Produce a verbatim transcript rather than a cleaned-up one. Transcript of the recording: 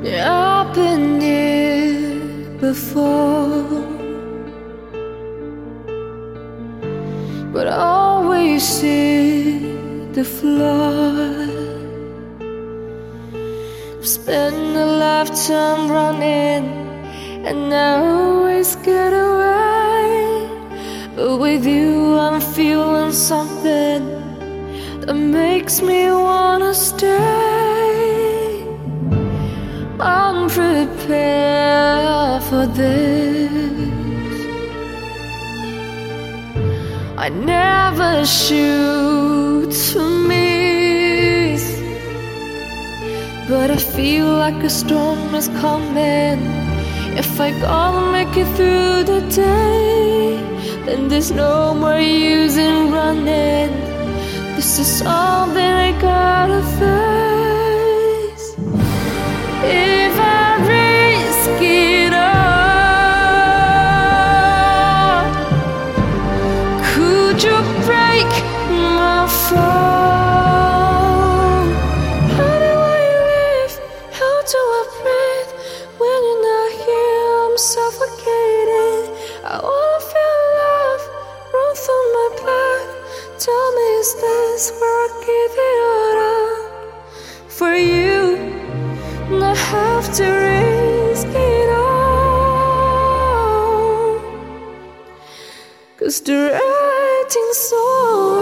Yeah, I've been here before, but I always see the flaw. I've spent a lifetime running, and I always get away. But with you I'm feeling something that makes me wanna stay. I'm prepared for this. I never shoot for miss, but I feel like a storm is coming. If I gotta make it through the day, then there's no more use in running. This is something I gotta face. If I risk it all, could you break my fall? How do I live? How do I breathe? When you're not here, I'm suffocating. I wanna feel love run through my blood. Tell me, is this where I give it all up for you? And I have to risk it all, 'cause the writing's on.